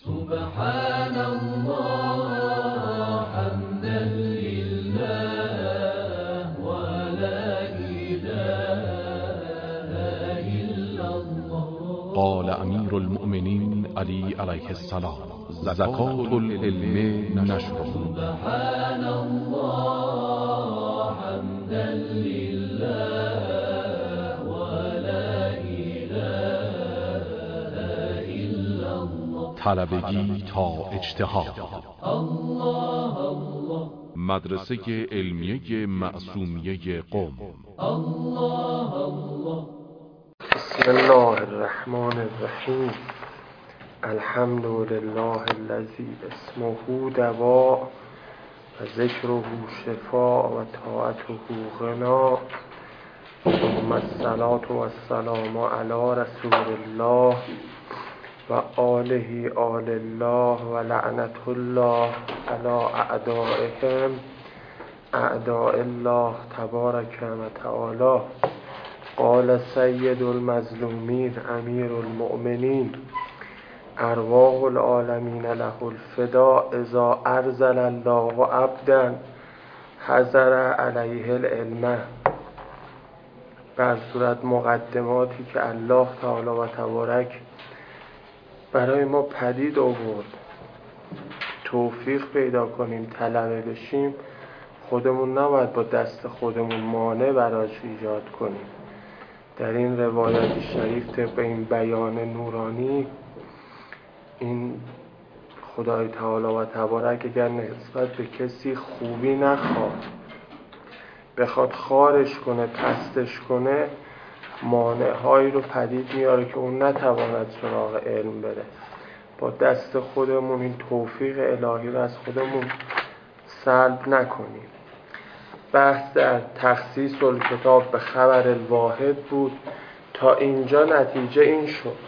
سبحان الله حمدا لله ولا إله إلا الله. قال امیر المؤمنین علی علیه السلام: زکات العلم نشره. سبحان الله حمدا لله ولا إله إلا الله. طلبگی تا اجتهاد. الله الله. مدرسه علمیه معصومیه قم. الله الله. بسم الله الرحمن الرحیم. الحمد لله الذی اسمه دواء و ذکره شفاء و طاعته غنا. ثم الصلاة و السلام علی رسول الله و آله آل الله و لعنت الله علی اعدائهم اعداء الله تبارک و تعالی. قال سید المظلومین امیر المؤمنین ارواح العالمین له الفدا اذا ارسل الله عبدا حضر علیه العلم. بر صورت مقدماتی که الله تعالی و تبارک برای ما پدید آورد توفیق پیدا کنیم، طلبه بشیم، خودمون نباید با دست خودمون مانع براش ایجاد کنیم. در این روایت شریف طبق این بیان نورانی، این خدای تعالی و تبارک اگر نسبت به کسی خوبی نخواد، بخواد خارش کنه، پستش کنه، مانع‌هایی رو پدید میاره که اون نتواند سراغ علم بره. با دست خودمون این توفیق الهی رو از خودمون سلب نکنیم. بحث در تخصیص الکتاب به خبر الواحد بود. تا اینجا نتیجه این شد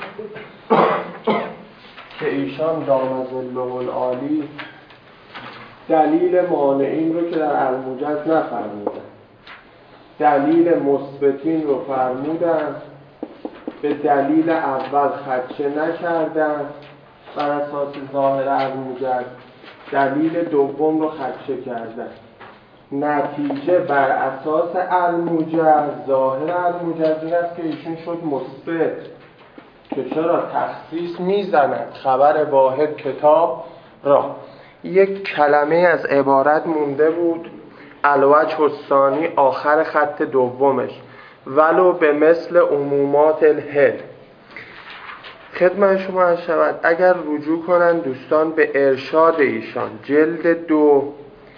که ایشان دام ظله العالی دلیل مانعین رو که در الموجز نفرمودن، دلیل مثبتین رو فرمودن، به دلیل اول خدشه نکردن بر اساس ظاهر الموجز، دلیل دوم رو خدشه کردن. نتیجه بر اساس الموجز، ظاهر الموجز این است که ایشون شد مثبت، که چرا تخصیص میزنند خبر واحد کتاب را. یک کلمه از عبارت مونده بود، الوجه الثانی، آخر خط دومش، ولو به مثل عمومات الهل. خدمت شما عرض شود اگر رجوع کنند دوستان به ارشاد ایشان جلد 2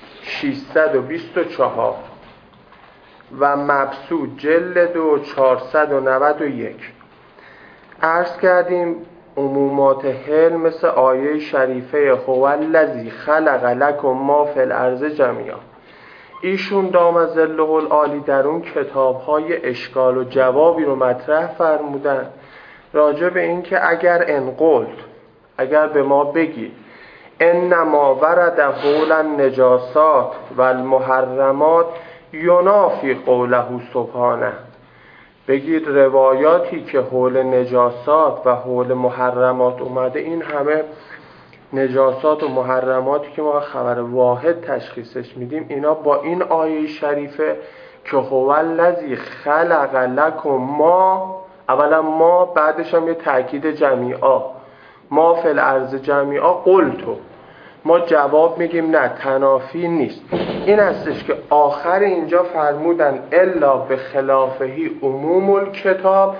624 و مبسوط جلد 2 491 عرض کردیم عمومات حل مثل آیه شریفه هو الذی خلق لکم ما فی الارض جمیعا. ایشون دام ظله العالی در اون کتاب‌های اشکال و جوابی رو مطرح فرمودن راجع به این که اگر به ما بگید انما ورد حول النجاسات و المحرمات ینافی قوله سبحانه، بگید روایاتی که حول نجاسات و حول محرمات اومده، این همه نجاسات و محرماتی که ما خبر واحد تشخیصش میدیم، اینا با این آیه شریفه که هو الذی خلق لکم ما، اولا ما، بعدش هم یه تأکید جمیعا، ما فی الارض جمیعا قلتو، ما جواب میگیم نه، تنافی نیست. این هستش که آخر اینجا فرمودن الا به خلافهی عموم الکتاب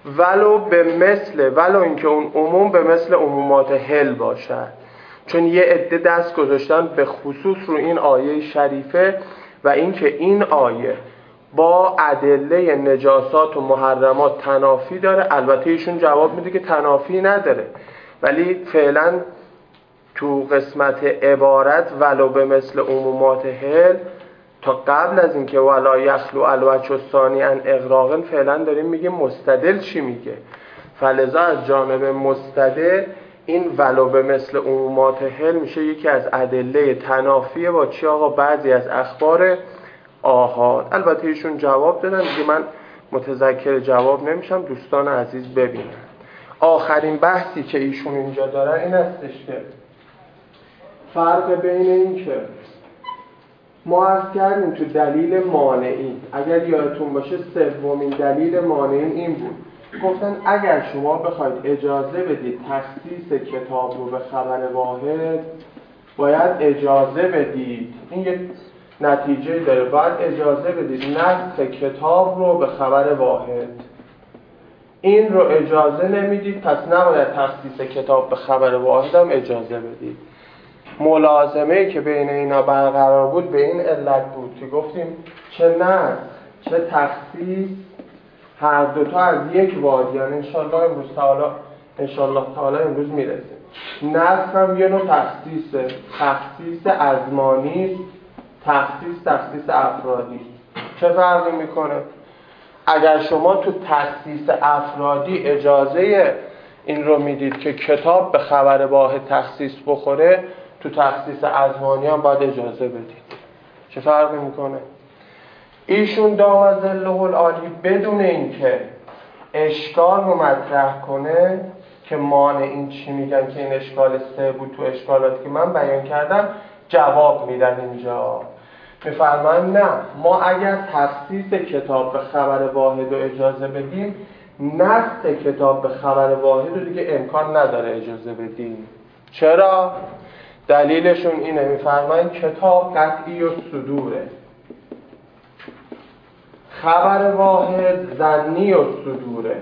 ولو اینکه اون عموم به مثل عمومات حل باشد، چون یه عده دست گذاشتن به خصوص رو این آیه شریفه و اینکه این آیه با ادله نجاسات و محرمات تنافی داره. البته ایشون جواب میده که تنافی نداره، ولی فعلا تو قسمت عبارت ولو به مثل عمومات حل تا قبل از اینکه ولا یخلو الوجه الثانی عن اغراق، فعلا داریم میگیم مستدل چی میگه. فلذا از جانب مستدل این ولو به مثل عمومات حل میشه یکی از ادله تنافی با چی آقا؟ بعضی از اخبار آحاد. البته ایشون جواب دادن دیگه، من متذکر جواب نمیشم، دوستان عزیز ببینن. آخرین بحثی که ایشون اینجا دارن این هستش که فرق بین این که ما عرض کردیم تو دلیل مانعی، اگر یادتون باشه سومین دلیل مانعی این بود، گفتن اگر شما بخواید اجازه بدید تخصیص کتاب رو به خبر واحد، باید اجازه بدید، این یک نتیجه داره، باید اجازه بدید نسخ کتاب رو به خبر واحد. این رو اجازه نمیدید، پس نباید تخصیص کتاب به خبر واحد هم اجازه بدید. ملازمه‌ای که بین اینا برقرار بود به این علت بود که گفتیم چه نسخ چه تخصیص هر دوتا از یک وادیان. انشالله تعالی امروز میرسیم. نسخ هم یه نوع تخصیص ازمانی، تخصیص افرادی. چه فرقی میکنه؟ اگر شما تو تخصیص افرادی اجازه این رو میدید که کتاب به خبر واحد تخصیص بخوره، تو تخصیص ازمانی هم باید اجازه بدید. چه فرقی میکنه؟ ایشون دام ظله العالی بدون اینکه اشکال رو مطرح کنه که مانع این چی میگن که این اشکال 3 بود تو اشکالاتی که من بیان کردم، جواب میدن اینجا. میفرمان نه، ما اگر تخصیص کتاب به خبر واحد رو اجازه بدیم، نسخ کتاب به خبر واحد رو دیگه امکان نداره اجازه بدیم. چرا؟ دلیلشون اینه، میفرمان کتاب قطعی و صدوره، خبر واحد ظنی و صدوره.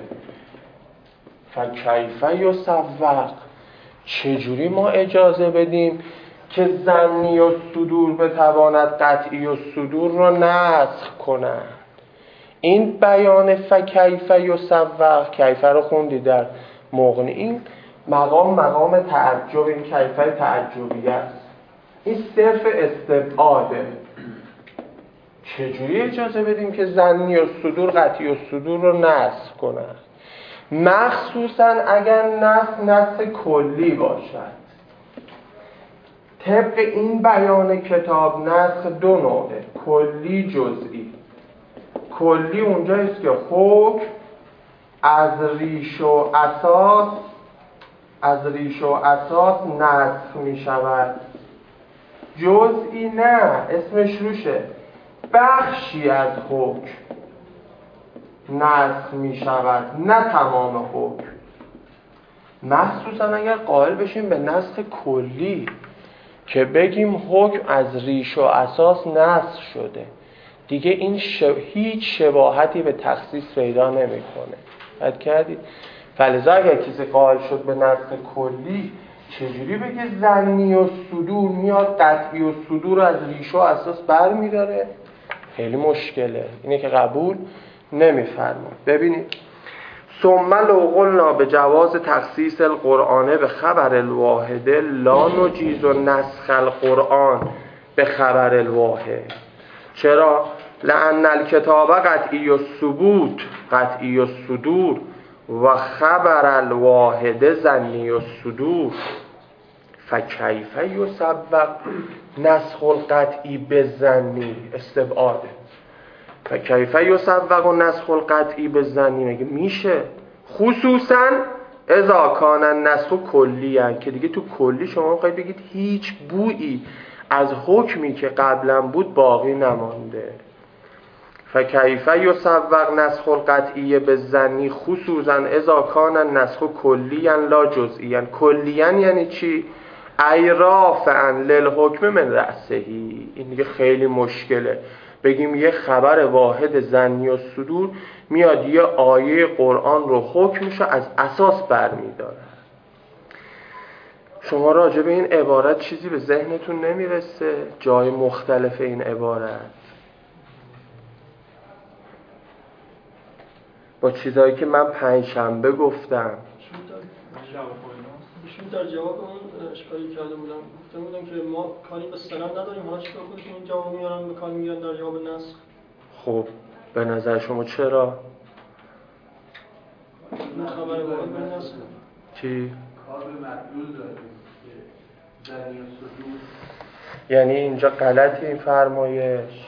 فکیف یصوق، چجوری ما اجازه بدیم که ظنی و صدور بتواند قطعی و صدور رو نسخ کنن؟ این بیان فکیف یصوق، کیفه رو خوندی در مغنی، این مقام تعجب، این کیفه تعجبیه است، این صرف استبعاده. چجوری اجازه بدیم که ظنی و صدور قطعی و صدور رو نسخ کنن؟ مخصوصا اگر نسخ کلی باشد. طبق این بیان کتاب نسخ 2 نوعه، کلی جزئی. کلی اونجاییست که حکم از ریش و اساس نسخ می شود. جزئی نه، اسمش روشه، بخشی از حکم نسخ می شود، نه تمام حکم. مخصوصا اگر قائل بشیم به نسخ کلی که بگیم حکم از ریش و اساس نسخ شده، دیگه این هیچ شباهتی به تخصیص پیدا نمیکنه. حد کردید؟ فلذا اگر کسی قائل شد به نسخ کلی، چجوری بگه ظنی و صدور میاد قطعی و صدور از ریش و اساس بر میداره؟ خیلی مشکله. اینه که قبول نمیفرماد. ببینید، ثم لو قلنا به جواز تخصیص القرآن به خبر الواحد لا نجیز و نسخ القرآن به خبر الواحد. چرا؟ لأن الکتاب قطعی و ثبوت قطعی و صدور و خبر الواحد ظنی و صدور، فکیف یصوق نسخ القطعی به ظنی، استبعاده. فکیف یصوق نسخ القطعی به ظنی، مگه میشه؟ خصوصا اذا کان النسخ کلی‌ا، که دیگه تو کلی شما میخواید بگید هیچ بویی از حکمی که قبلا بود باقی نمانده. فکیف یصوق نسخ القطعی به ظنی خصوصا اذا کان النسخ کلی‌ا لا جزئیاً. کلیاً یعنی چی؟ ای رافعاً للحکم من رأسهی. این دیگه خیلی مشکله، بگیم یه خبر واحد ظنی و صدور میاد یه آیه قرآن رو حکمشو از اساس برمی‌داره. شما راجع به این عبارت چیزی به ذهنتون نمیرسه؟ جای مختلف این عبارت با چیزایی که من پنجشنبه گفتم. ایشون در جواب اون اشکالی کرده بودم، گفته بودم که ما کاری به سند نداریم، حالا چیکار کنیم که این جواب میارن به کار میگیرن در جواب نسخ؟ خب به نظر شما چرا؟ این خبر واحد به نسخ چی؟ کار به مدلول داریم که ظنی و صدور، یعنی اینجا غلطی این فرمایش؟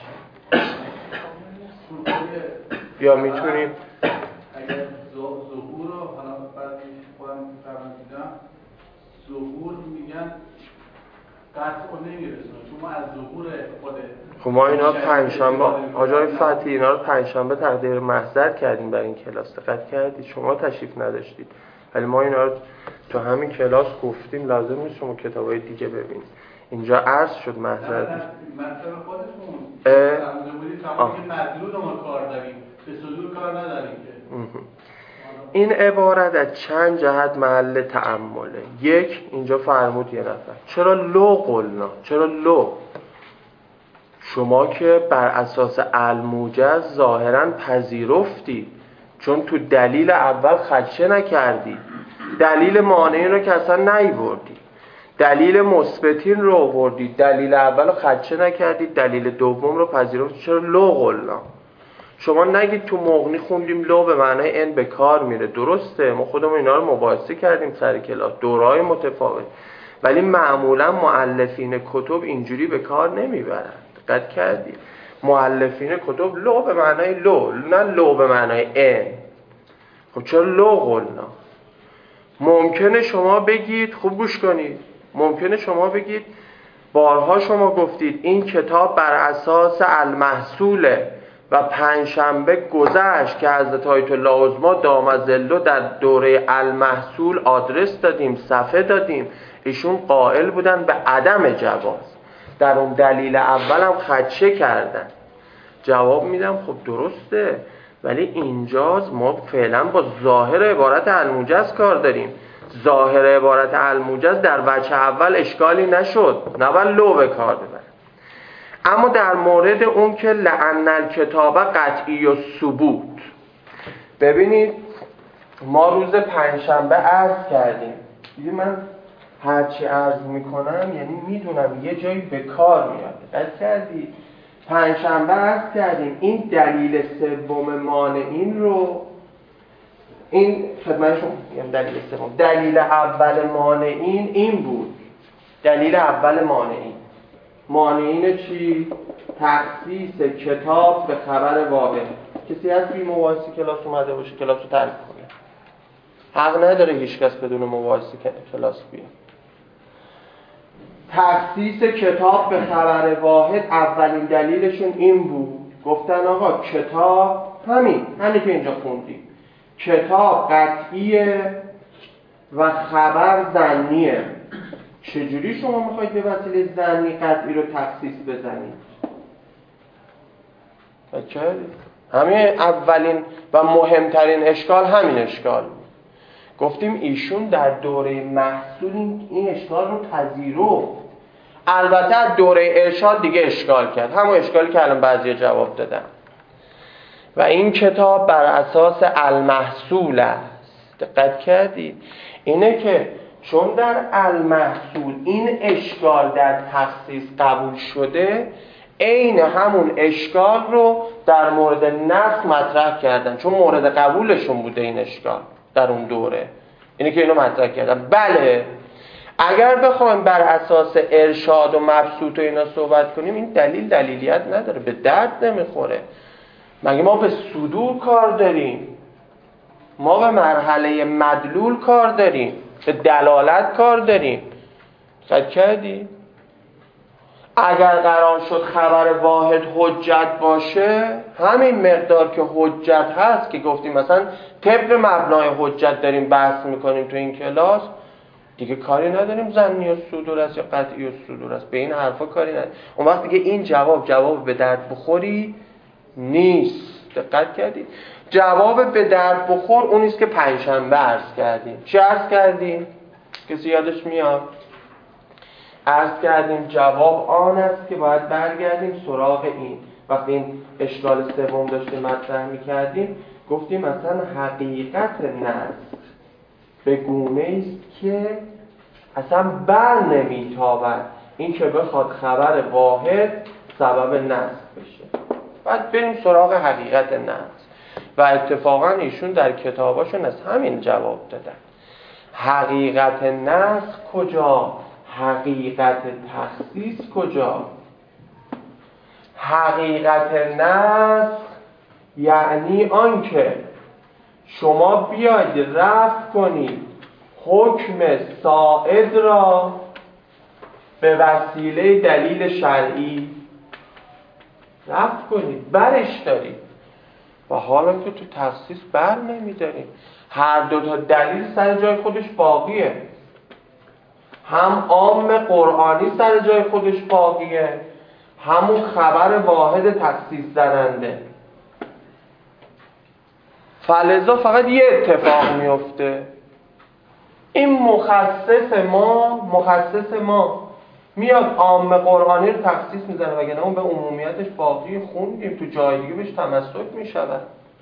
یا میتونیم اگر ظهور رو حالا بعد خود میگن قطع و نمیرسونه چون ما از ظهور خود خب ما اینا پنجشنبه آقای فتحی اینا رو پنجشنبه تقدیر محضر کردیم برای این کلاس. دقت کردید؟ شما تشریف نداشتید ولی ما اینا رو تو همین کلاس گفتیم لازم نیست شما کتابای دیگه ببینید. اینجا عرض شد محضر مطلب خودتون فرموده که مدلول ما کار داریم به صدور کار نداریم که این عبارت از چند جهت محل تأمله. یک، اینجا فرمود یه نفر چرا لو قلنا؟ چرا لو؟ شما که بر اساس الموجز ظاهراً پذیرفتی چون تو دلیل اول خدشه نکردی، دلیل مانعین رو که اصلا نیوردی، دلیل مثبتین رو آوردی، دلیل اول رو خدشه نکردی، دلیل دوم رو پذیرفتی. چرا لو قلنا؟ شما نگید تو مغنی خوندیم لو به معنای ان به کار میره. درسته، ما خودمون اینا رو مباحثه کردیم سر کلاس، دورای متفاوت، ولی معمولا مؤلفین کتب اینجوری به کار نمیبرند. دقت کردی؟ مؤلفین کتب لو به معنای لو، نه لو به معنای ان. خب چرا لو قلنا؟ ممکنه شما بگید، خوب گوش کنید، ممکنه شما بگید بارها شما گفتید این کتاب بر اساس المحصوله و پنجشنبه گذشت که حضرت آیت الله عظما دام ظله در دوره المحصول آدرس دادیم، صفحه دادیم، ایشون قائل بودن به عدم جواز، در اون دلیل اولم خدشه کردن. جواب میدم خب درسته، ولی اینجا ما فعلا با ظاهر عبارت الموجز کار داریم. ظاهر عبارت الموجز در وجه اول اشکالی نشد، نباید لو به کار ببریم. اما در مورد اون که لأن الکتاب قطعی و ثبوت، ببینید ما روز پنجشنبه عرض کردیم، دیدی من هرچی عرض میکنم یعنی میدونم یه جایی به کار میاد. دقت کردید؟ پنجشنبه عرض کردیم این دلیل سوم مانعین رو، این خدمتشون میگم دلیل سوم، دلیل اول مانعین این بود. دلیل اول مانعین چی؟ تخصیص کتاب به خبر واقع. کسی هست بی مباحثه کلاس اومده باشه کلاس رو ترک کنه؟ حق نداره هیچ کس بدون مباحثه کلاس بیاد. تخصیص کتاب به خبر واحد اولین دلیلشون این بود، گفتن آقا کتاب همین که اینجا خوندیم، کتاب قطعیه و خبر ظنیه. چجوری شما میخواید به وسیله ظنی قطعی رو تخصیص بزنید؟ همین اولین و مهمترین اشکال همین اشکال بود. گفتیم ایشون در دوره محصول این اشکال رو پذیرفت. البته از دوره ارشاد دیگه اشکال کرد، همون اشکالی که الان بعضی جواب دادن. و این کتاب بر اساس المحصول است. دقت کردید؟ اینه که چون در المحصول این اشکال در تخصیص قبول شده، عین همون اشکال رو در مورد نسخ مطرح کردن، چون مورد قبولشون بوده این اشکال در اون دوره. اینه که اینو مطرح کردن. بله، اگر بخوایم بر اساس ارشاد و مبسوط و اینا صحبت کنیم، این دلیلیت نداره، به درد نمیخوره. مگه ما به صدور کار داریم؟ ما به مرحله مدلول کار داریم، به دلالت کار داریم. دقت کردی؟ اگر قرار شد خبر واحد حجت باشه، همین مقدار که حجت هست که گفتیم مثلا طبق مبنای حجت داریم بحث میکنیم تو این کلاس، دیگه کاری نداریم ظنی و صدور است یا قطعی و صدور است، به این حرفا کاری نداریم. اون وقت دیگه این جواب به درد بخوری نیست. دقت کردید؟ جواب به درد بخور اونیست که پنجشنبه عرض کردیم. چی عرض کردیم؟ کسی یادش میاد؟ عرض کردیم جواب آن است که باید برگردیم سراغ این. وقتی این اشکال سوم داشته مطرح می‌کردیم، گفتیم مثلا حقیقت نسخ به گونه است که اصلا بر نمیتابد این که بخواد خبر واحد سبب نسخ بشه. بعد بریم سراغ حقیقت نسخ. و اتفاقا ایشون در کتاباشون از همین جواب دادن. حقیقت نسخ کجا؟ حقیقت تخصیص کجا؟ حقیقت نسخ یعنی آنکه شما بیاید رفع کنید حکم ساعد را به وسیله دلیل شرعی رفع کنید، برش دارید. و حالا که تو تخصیص بر نمیداریم، هر دو تا دلیل سر جای خودش باقیه. هم عام قرآنی سر جای خودش باقیه، همون خبر واحد تخصیص زننده. فلذا فقط یه اتفاق میفته، این مخصص ما میاد عام قرآنی رو تخصیص میزنه، وگرنه اون به عمومیتش باقی خوندیم، تو جای دیگه بهش تمسک میشود.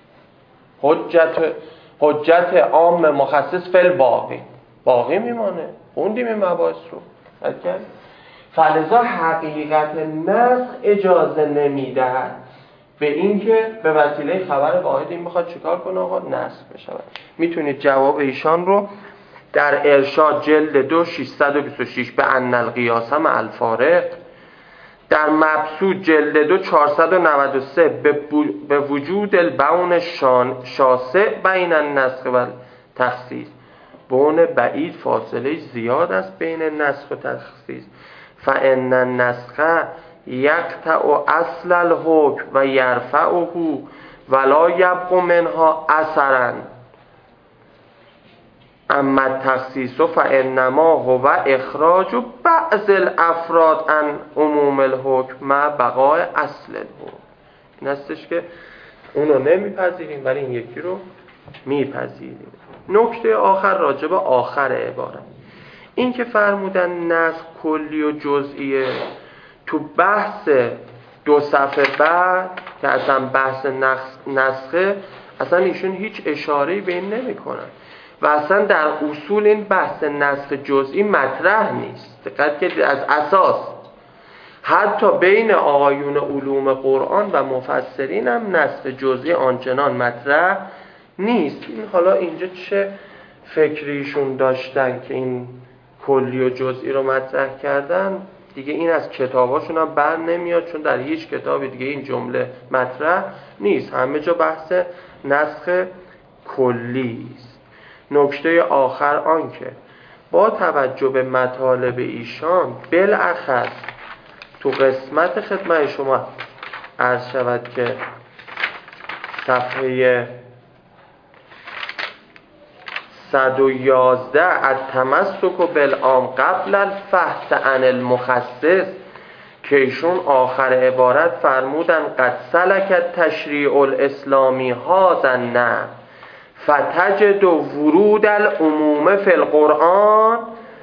حجت عام مخصص فل باقی میمانه. خوندیم این مباحث رو. فلذا حقیقت نسخ اجازه نمیدهد به اینکه به وسیله خبر واحد این میخواد چیکار کنه آقا؟ نسخ بشود. میتونید جواب ایشان رو در ارشاد جلد 2 626 به ان القیاس مع الفارق، در مبسوط جلد 2 493 به وجود البون شاسع بین النسخ و تخصیص، بون بعید فاصله زیاد است بین نسخ و تخصیص، فان النسخ یقطع اصل الحکم و یرفعه ولا یبق منها اثرا، اما التخصیص فانما هو اخراج بعض الافراد عن عموم الحکم مع بقای اصل الحکم. این هستش که اونو نمیپذیریم ولی این یکی رو میپذیریم. نکته آخر راجع به آخر عبارت، این که فرمودن نسخ کلی و جزئیه، تو بحث 2 صفحه بعد که اصلا بحث نسخه، اصلا ایشون هیچ اشاره‌ای به این نمی‌کنن و اصلا در اصول این بحث نسخ جزئی مطرح نیست. دقت کنید، از اساس حتی بین آقایون علوم قرآن و مفسرین هم نسخ جزئی آنچنان مطرح نیست. این حالا اینجا چه فکریشون داشتن که این کلی و جزئی رو مطرح کردن دیگه، این از کتاباشون هم بر نمیاد، چون در هیچ کتاب دیگه این جمله مطرح نیست، همه جا بحث نسخ کلی است. نکته آخر آن که با توجه به مطالب ایشان بالاخص تو قسمت خدمت شما عرض شود که صفحه 111 التمسک بالعام قبل الفحص عن المخصص، که ایشون آخر عبارت فرمودن قد سلک التشریع الاسلامی هذا نه فتجد ورود العموم فی القرآن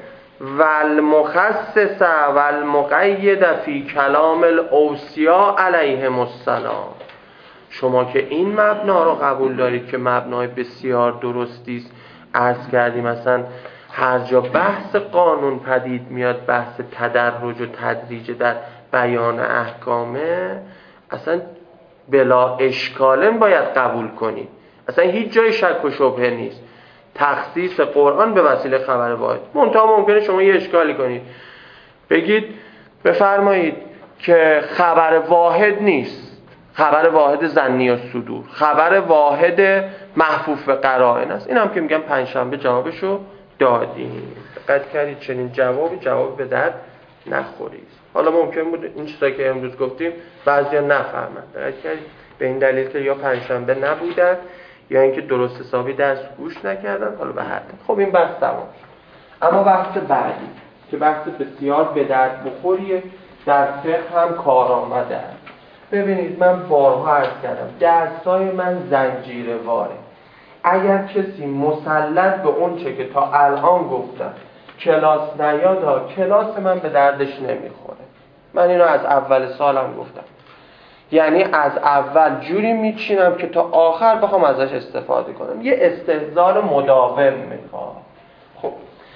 والمخصص والمقید فی کلام الاوصیاء علیهم السلام. شما که این مبنا رو قبول دارید که مبنای بسیار درستی است، عرض کردیم مثلا هر جا بحث قانون پدید میاد، بحث تدرج و تدریج در بیان احکامه، اصلا بلا اشکالن باید قبول کنید، اصلا هیچ جای شک و شبهه نیست. تخصیص قرآن به وسیله خبر واحد. منتها ممکنه شما یه اشکالی کنید، بگید بفرمایید که خبر واحد نیست، خبر واحد ظنی و صدور، خبر واحد محفوف به قرائن است. این هم که میگم پنجشنبه جوابشو دادیم. دقت کردید چنین جواب به درد نخورید. حالا ممکن بود این چیزایی که امروز گفتیم بعضیا نفهمن. دقت کردید به این دلیل که یا پنجشنبه نبودن یا اینکه درست حسابی درس گوش نکردن. حالا به هر حال خب این بحث تمام. اما بحث بعدی که بحث بسیار به درد بخوریه، در فقه هم کار آمده است. ببینید من بارها عرض کردم درسای من زنجیره واره. اگر کسی مسلط به اون چه که تا الان گفتم کلاس نیاد، کلاس من به دردش نمیخوره. من اینو از اول سالم گفتم، یعنی از اول جوری میچینم که تا آخر بخوام ازش استفاده کنم. یه استحضار مداوم میخوام. خب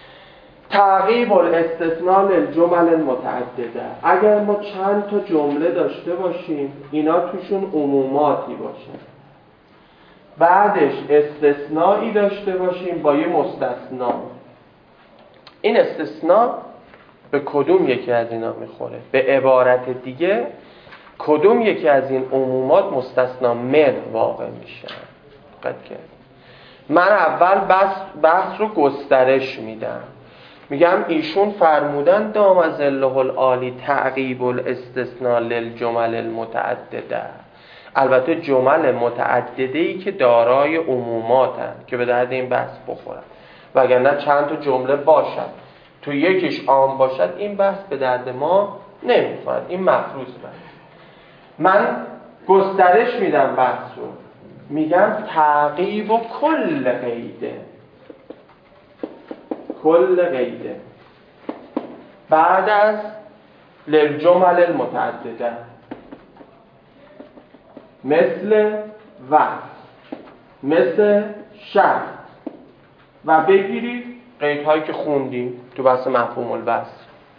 تعقیب الاستثناء للجمل المتعدده، اگر ما چند تا جمله داشته باشیم اینا توشون عموماتی باشه، بعدش استثنایی داشته باشیم با یه مستثنا، این استثناء به کدوم یکی از اینا میخوره؟ به عبارت دیگه کدوم یکی از این عمومات مستثنا من واقع میشه؟ من اول بحث رو گسترش میدم، میگم ایشون فرمودن دام ظله العالی تعقیب الاستثناء للجمل المتعدده. البته جمل متعدده‌ای که دارای عموماتن که به درد این بحث بخورن، وگرنه چند تا جمله باشد تو یکیش عام باشد این بحث به درد ما نمیخورد، این مفروض من گسترش میدم بحث رو، میگم تعقیب و کل قیده، کل قیده بعد از للجمل المتعدده مثل وصف، مثل شرط و بگیرید قیدهایی که خوندیم تو بحث مفهوم الوصف.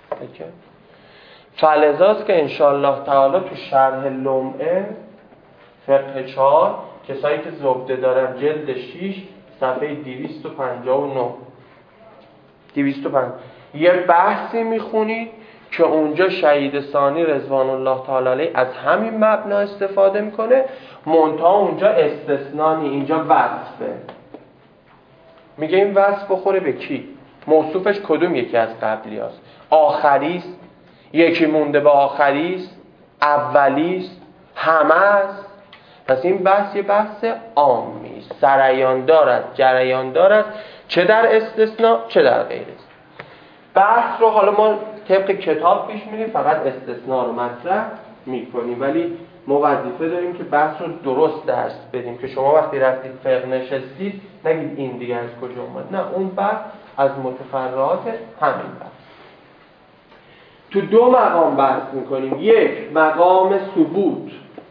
فلذاست که انشاءالله تعالی تو شرح لمعه فقه 4 کسایی که زبده دارن جلد 6 صفحه 259 205 یه بحثی میخونید که اونجا شهید ثانی رضوان الله تعالی علیه از همین مبنا استفاده میکنه، منتها اونجا استثنانی، اینجا وصفه. میگه این وصف بخوره به کی؟ موصوفش کدوم یکی از قبلی هست؟ آخریست؟ یکی مونده به آخریست؟ اولیست؟ همه است؟ پس این بحث یه بحث عامی، سریان دارد، جریان دارد، چه در استثناء چه در غیر استثناء. بحث رو حالا ما طبق کتاب پیش میریم، فقط استثناء رو مطرح میکنیم، ولی ما وظیفه داریم که بحث رو درست درس بدیم که شما وقتی رفتید فقه نشستید نگید این دیگه از کجا اومد، نه، اون بحث از متفرعات همین بحث. تو دو مقام بحث میکنیم، یک مقام ثبوت،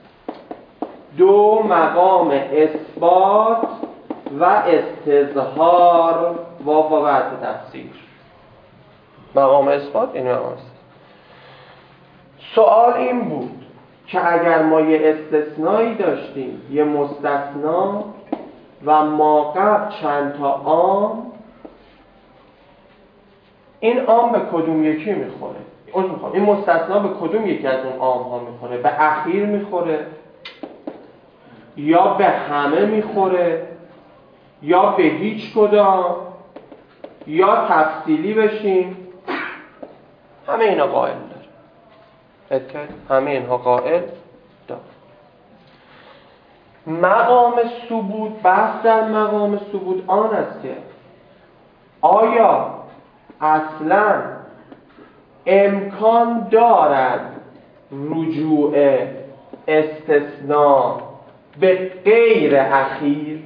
دو مقام اثبات و استظهار و واقعیت تفسیر. مقام اثبات این مقام است. سوال این بود که اگر ما یه استثنایی داشتیم، یه مستثنا و ما قبل چند تا عام، این عام به کدوم یکی میخوره؟ این مستثنا به کدوم یکی از اون عام ها میخوره؟ به اخیر میخوره یا به همه میخوره یا به هیچ کدام یا تفصیلی بشیم؟ همه اینا قائل داره، همه اینها قائل داره. مقام ثبوت، بحث در مقام ثبوت آن است که آیا اصلا امکان دارد رجوع استثناء به غیر اخیر؟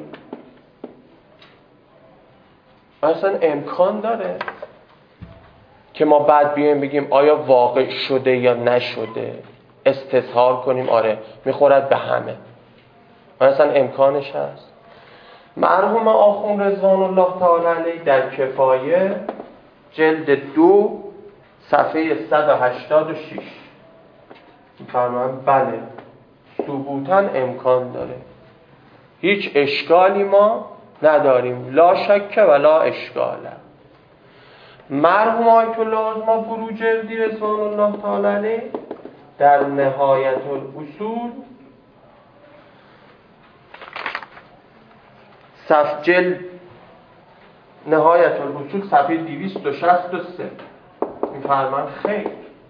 اصلا امکان داره که ما بعد بیایم بگیم آیا واقع شده یا نشده، استظهار کنیم آره میخورد به همه؟ اصلا امکانش هست؟ مرحوم آخوند رضوان الله تعالی علیه در کفایه جلد 2 صفحه 186 می‌فرمایند بله ثبوتاً امکان داره، هیچ اشکالی ما نداریم، لا شک و لا اشکاله. مرحوم آیت الله عظما بروجردی رضوان الله تعالی علیه در نهایت الاصول جلد نهایت الاصول صفحه 263 می‌فرمایند خیر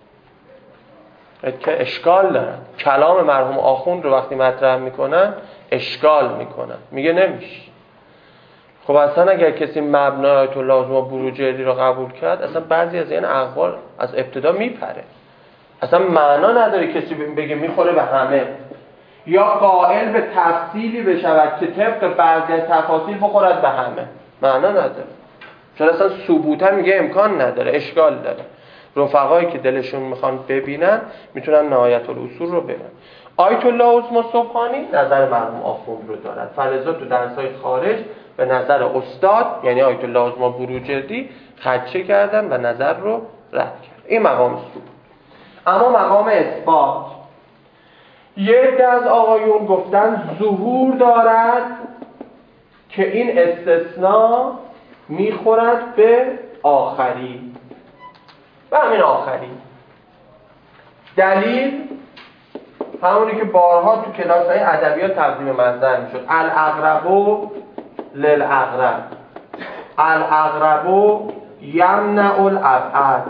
که اشکال دارن، کلام مرحوم آخوند رو وقتی مطرح میکنن اشکال میکنن، میگه نمیشه. خب اصلا اگر کسی مبنای آیت الله عظما بروجردی رو قبول کرد، اصلا بعضی از این اقوال از ابتدا میپره، اصلا معنا نداره کسی بگه میخوره به همه یا قائل به تفصیلی بشود که طبق بعضی تفاصیل بخورد به همه، معنا نداره، چون اصلا ثبوتا میگه امکان نداره، اشکال داره. رفقایی که دلشون میخوان ببینن میتونن نهایت الاصول رو ببینن. آیت الله عظما سبحانی نظر مرحوم آخوند رو دارد، فلذا تو درس‌های خارج به نظر استاد یعنی آیت الله عظما بروجردی خدشه کردن و نظر رو رد کرد. این مقام ثبوت. اما مقام اثبات، یک عده از آقایون گفتن ظهور دارد که این استثناء میخورد به آخری و همین آخری. دلیل همونی که بارها تو کلاس‌های ادبیات تقدیم مصدر میشد، الاقرب للاقرب، الاقرب یمنع الابعد.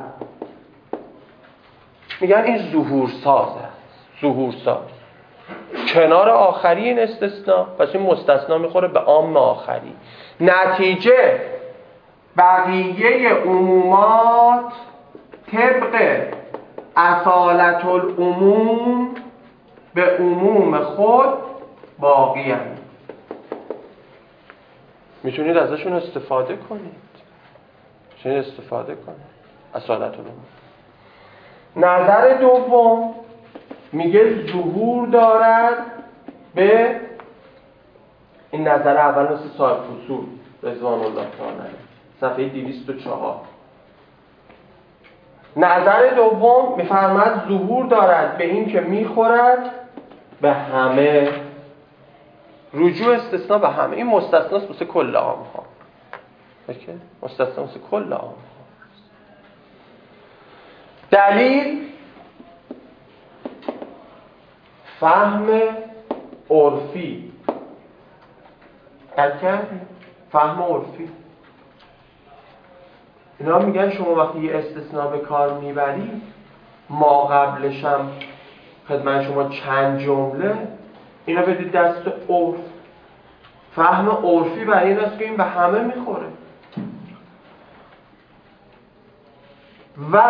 میگن این ظهور سازه، ظهور ساز. کنار آخری این استثناء، پس این مستثنا میخوره به عام آخری. نتیجه بقیه عمومات طبق اصالت العموم به عموم خود باقی هستند. میتونید ازشون استفاده کنید، میتونید استفاده کنید. اصالت العموم. نظر دوم میگه ظهور دارد به این نظر اول مثل صاحب فصول رضوان الله تعالی صفحه 204. نظر دوم میفرماد ظهور دارد به این که میخورد به همه. رجوع استثناء به همه. این مستثناست واسه کل عام ها. مستثنا واسه کل عام ها. دلیل فهم عرفی. فهم عرفی. اینا میگن شما وقتی یه استثناء به کار میبری، ما قبلش هم خدمت شما چند جمله، اینا بدید دست عرف. فهم عرفی برای این است که این به همه میخوره. و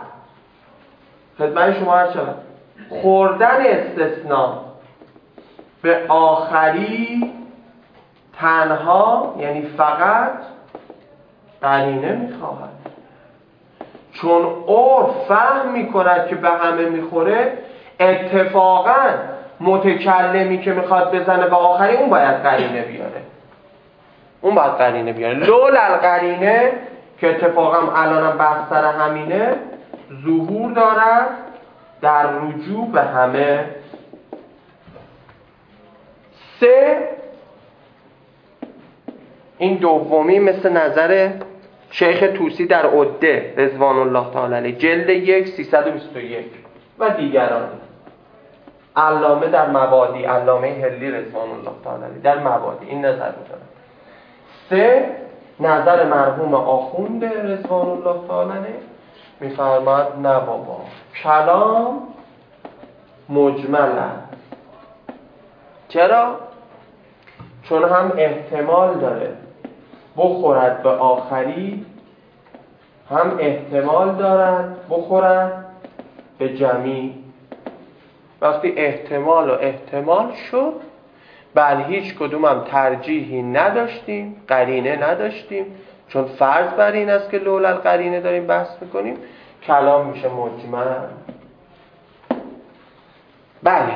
خدمت شما هر شد خوردن استثناء به آخری تنها، یعنی فقط، قرینه میخواهد. چون عرف فهم میکند که به همه میخوره، اتفاقا متکلمی که میخواد بزنه به آخری اون باید قرینه بیاره. لولا القرینه که اتفاقا الانم بحث سر همینه، ظهور دارد در رجوع به همه. 3 این دومی مثل نظر شیخ طوسی در عده رضوان الله تعالی علیه جلد 1 321 و دیگران. علامه در مبادی، علامه هلی رضوان الله تعالی علیه در مبادی این نظر می‌دارن. 3 نظر مرحوم آخوند رضوان الله تعالی علیه می‌فرماد نه بابا، کلام مجمل است. چرا؟ چون هم احتمال داره بخورد به آخری، هم احتمال دارد بخورد به جمعی. وقتی احتمال و احتمال شد، بل هیچ کدوم هم ترجیحی نداشتیم، قرینه نداشتیم، چون فرض بر این است که لولا القرینه داریم بحث میکنیم، کلام میشه مجمل. بله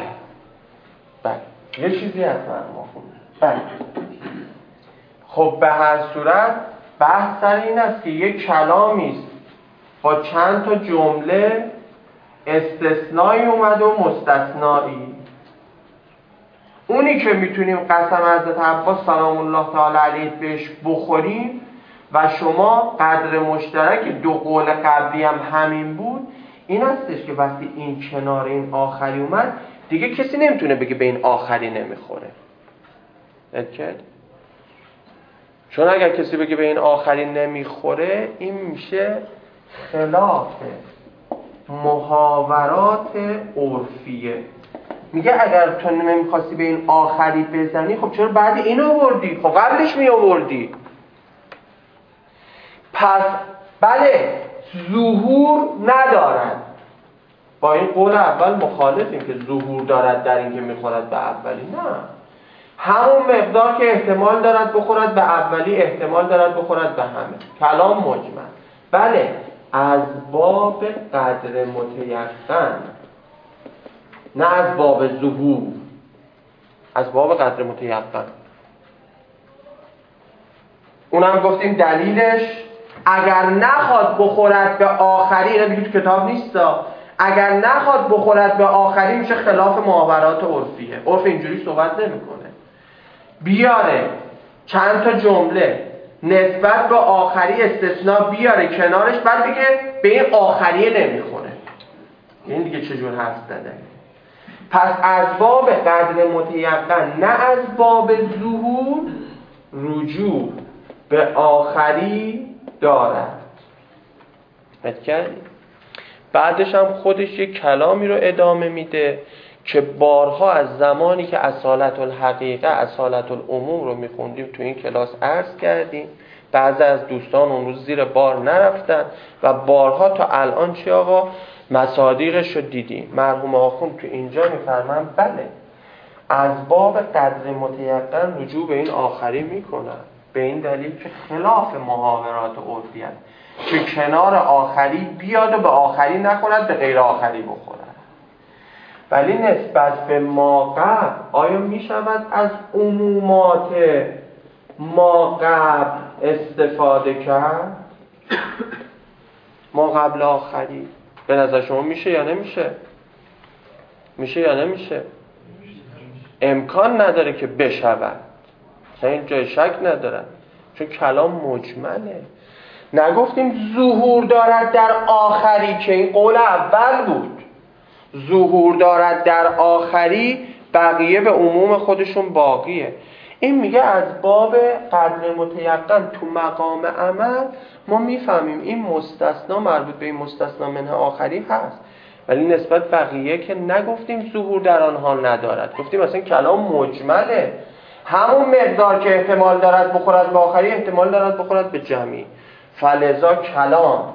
یه چیزی هست ما بله. خب به هر صورت بحث سر این است که یک کلامی است با چند تا جمله استثنایی اومده و مستثنایی. اونی که میتونیم قسم حضرت عباس سلام الله تعالی علیه بهش بخوریم و شما قدر مشترک دو قول قبلی هم همین بود، این هستش که وقتی این کنار این آخری اومد دیگه کسی نمیتونه بگه به این آخری نمیخوره. چون اگر کسی بگه به این آخری نمیخوره، این میشه خلاف محاورات عرفیه. میگه اگر تو نمیخواستی به این آخری بزنی، خب چرا بعد این آوردی؟ خب قبلش می آوردی. پس بله ظهور ندارد. با این قول اول مخالفیم که ظهور دارد در این که میخورد به اولی. نه، همون مقدار که احتمال دارد بخورد به اولی احتمال دارد بخورد به همه. کلام مجمل. بله از باب قدر متیقن، نه از باب ظهور، از باب قدر متیقن. اونم گفتیم دلیلش اگر نخواد بخورد به آخری، اینا دیگه تو کتاب نیستا، اگر نخواد بخورد به آخری میشه خلاف محاورات عرفیه. عرف اینجوری صحبت نمیکنه. بیاره چند تا جمله نسبت به آخری استثناء بیاره کنارش، بعد بگه به این آخریه نمیخوره. این دیگه چجور حرف زده؟ پس از باب قدر متیقن، نه از باب ظهور، رجوع به آخری دارد. بعدش هم خودش یک کلامی رو ادامه میده که بارها از زمانی که اصالت الحقیقه اصالت العموم رو میخوندیم تو این کلاس عرض کردیم. بعضی از دوستان اون روز زیر بار نرفتن و بارها تا الان چی آقا مصادیقش رو دیدیم. مرحوم آخوند تو اینجا میفرمان بله از باب قدر متیقن رجوع به این آخری میکنن، به این دلیل که خلاف محاورات عرفیت که کنار آخری بیاد و به آخری نخوند به غیر آخری بخورد. ولی نسبت به ما قبل آیا می شود از عمومات ما قبل استفاده کرد؟ ما قبل آخری به نظر شما میشه یا نمیشه؟ میشه یا نمیشه؟ امکان نداره که بشود، این جای شک نداره چون کلام مجمله. نگفتیم ظهور دارد در آخری که این قول اول بود، ظهور دارد در آخری بقیه به عموم خودشون باقیه. این میگه از باب قدر متیقن تو مقام عمل ما میفهمیم این مستثنا مربوط به این مستثنا منه آخری هست، ولی نسبت بقیه که نگفتیم ظهور در آنها ندارد، گفتیم مثلا کلام مجمله، همون مقدار که احتمال دارد بخورد به آخری احتمال دارد بخورد به جمعی. فلذا کلام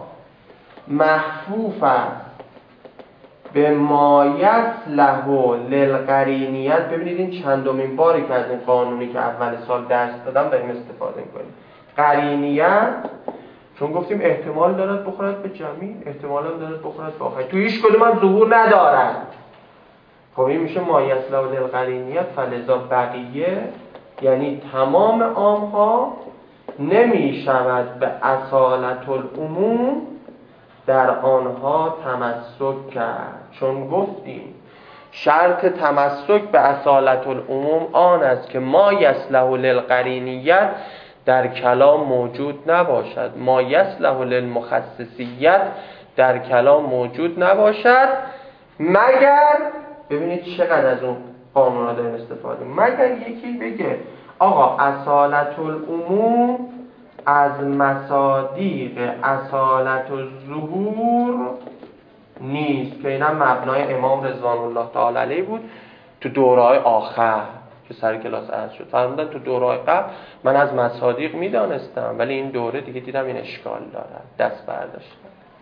محفوف است به ما یصلح للقرینیت. ببینید این چندمین باری که از این قانونی که اول سال درس دادم داریم استفاده می‌کنیم. قرینیت چون گفتیم احتمال دارد بخورد به جمعی، احتمال هم دارد بخورد به آخری، تو هیچ کدوم هم ظهور ندارد. خب این میشه ما یصلح للقرینیت. فلذا بقیه یعنی تمام عام‌ها نمی شود به اصالت العموم در آنها تمسک کرد، چون گفتیم شرط تمسک به اصالت العموم آن است که ما یصلح للقرینیت در کلام موجود نباشد، ما یصلح للمخصصیت در کلام موجود نباشد، مگر ببینید چقدر از اون قانونا داریم استفاده، مگر یکی بگه آقا اصالت العموم از مصادیق اصالت الظهور نیست، که اینا مبنای امام رضوان الله تعالی علیه بود تو دوره‌های آخر که سر کلاس عرض شد. فرمودن تو دوره‌های قبل من از مصادیق میدانستم ولی این دوره دیگه دیدم این اشکال داره، دست برداشتم.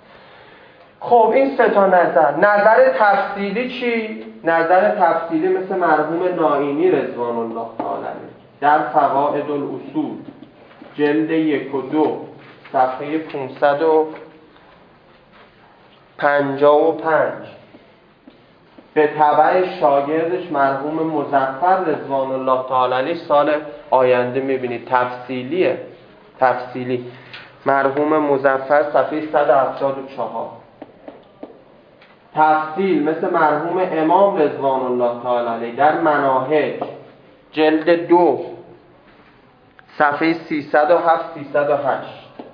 خب این سه تا نظر تفصیلی چی؟ نظر تفصیلی مثل مرحوم نائینی رضوان الله تعالی علیه در فقاعد الاصول جلد 1 و 2 صفحه 555 به تبع شاگردش مرحوم مظفر رضوان الله تعالی علیه سال آینده میبینید تفصیلی مرحوم مظفر صفحه 174 تفصیل مثل مرحوم امام رضوان الله تعالی علیه در مناهج جلد 2 صفحه 307 308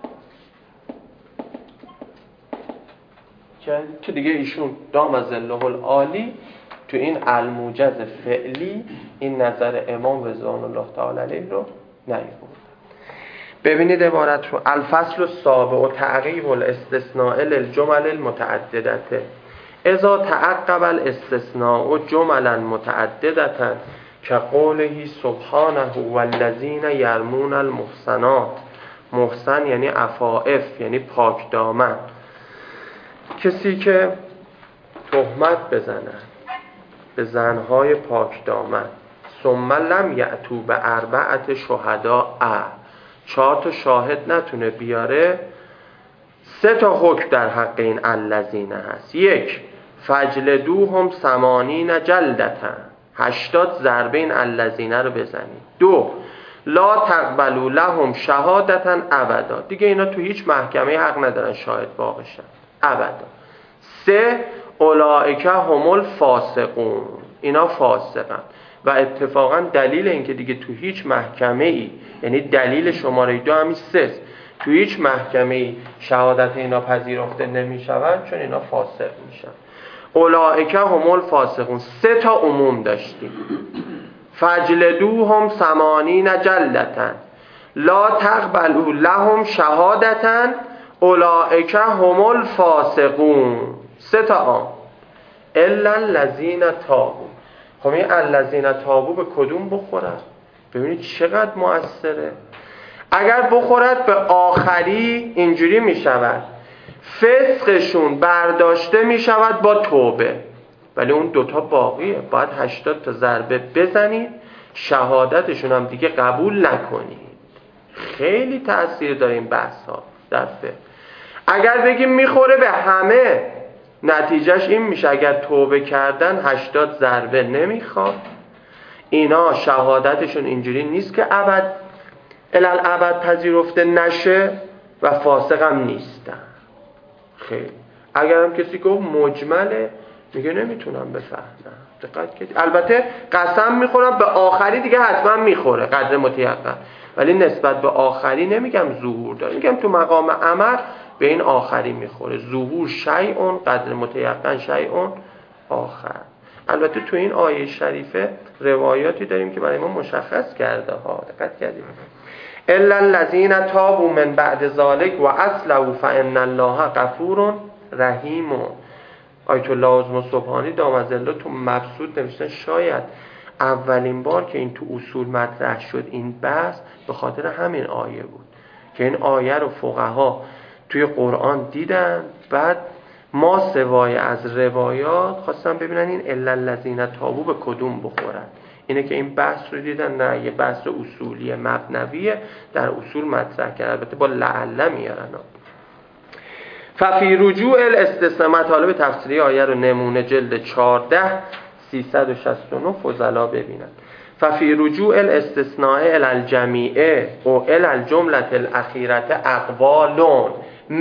که دیگه ایشون دام ظله العالی تو این الموجز فعلی این نظر امام رضوان الله تعالی علیه رو نیاورد. ببینید عبارت رو الفصل السابع و تعقیب الاستثناء للجمل المتعدده اذا تعقب الاستثناء جملا متعددة كقوله سبحانه والذین یرمون المحصنات. محسن یعنی عفائف، یعنی پاک دامن، کسی که تهمت بزنن به زنهای پاک دامن. ثم لم یأتوا باربعة شهداء 4 تا شاهد نتونه بیاره، 3 تا حکم در حق این الذین هست. 1 فجلدوهم 80 جلدة 80 ضربه این الذین رو بزنید. 2 لا تقبلوا لهم شهادة ابدا، دیگه اینا تو هیچ محکمه حق ندارن شاهد واقعشن ابدا. 3 اولئک هم الفاسقون، اینا فاسقن. و اتفاقا دلیل این که دیگه تو هیچ محکمه ای، یعنی دلیل شماره 2 همین 3 تو هیچ محکمه ای شهادت اینا پذیرفته نمی شود چون اینا فاسق میشن. اولئک هم الفاسقون 3 تا عموم داشتیم. فجلدوهم 80 جلدة لا تقبلوا لهم شهادة اولئک هم الفاسقون. 3 تا آم. الا الذین تابوا. خب این الذین تابوا به کدوم بخورد؟ ببینید چقدر مؤثره. اگر بخورد به آخری اینجوری می شود فسقشون برداشته می شود با توبه، ولی اون 2 تا باقیه. باید 80 تا ضربه بزنید، شهادتشون هم دیگه قبول نکنید. خیلی تأثیر داره این بحث ها در فقه. اگر بگیم میخوره به همه، نتیجهش این میشه اگر توبه کردن 80 ضربه نمیخواد، اینا شهادتشون اینجوری نیست که الالعبد پذیرفته نشه و فاسق هم نیستن. خیلی اگر هم کسی گفت مجمله، میگه نمیتونم بفهمم. دقت کنید. البته قسم میخورم به آخری دیگه حتما میخوره قدر متیقن، ولی نسبت به آخری نمیگم ظهور داره، میگم تو مقام عمل به این آخری میخوره. ظهور شیء، قدر متیقن شیء آخر. البته تو این آیه شریفه روایاتی داریم که برای ما مشخص کرده ها. دقت کردید؟ الا الذین تابوا من بعد ذلک و اصلحوا فان الله غفور رحیم. آیت الله عظمی سبحانی دامظله تو مبسوط نوشتن شاید اولین بار که این تو اصول مطرح شد این بحث به خاطر همین آیه بود که این آیه رو فقها توی قرآن دیدن، بعد ما سوای از روایات خواستن ببینن این الا الذین تابوا به کدوم بخورن. اینه که این بحث رو دیدن نه یه بحث اصولی مبنویه در اصول مطرح کرد، البته با لعله میارن. ففی رجوع الاستثناء، مطالب تفسیری آیه رو نمونه جلد 14 369 فضلا ببینن. ففی رجوع الاستثناء الی الجمیع او الی الجمله الاخیره اقوالون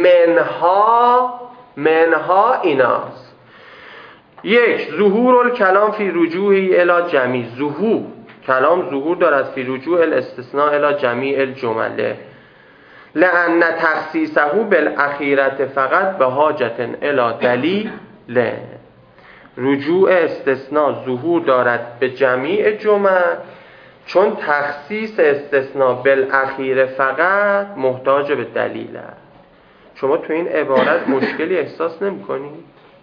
منها ایناست. 1. ظهور الکلام فی رجوعی الی جمیع. ظهور کلام ظهور دارد فی رجوع الاستثناء الی جمیع الجمله لأن تخصیصه بالاخیرة فقط به حاجت الی دلیل. رجوع استثناء ظهور دارد به جمیع جمل چون تخصیص استثناء بالاخیره فقط محتاج به دلیل است. شما تو این عبارت مشکلی احساس نمی کنید؟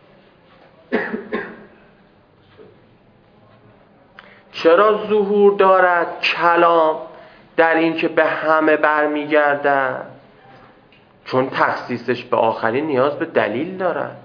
چرا ظهور دارد کلام در این که به همه برمیگردد؟ چون تخصیصش به آخری نیاز به دلیل دارد.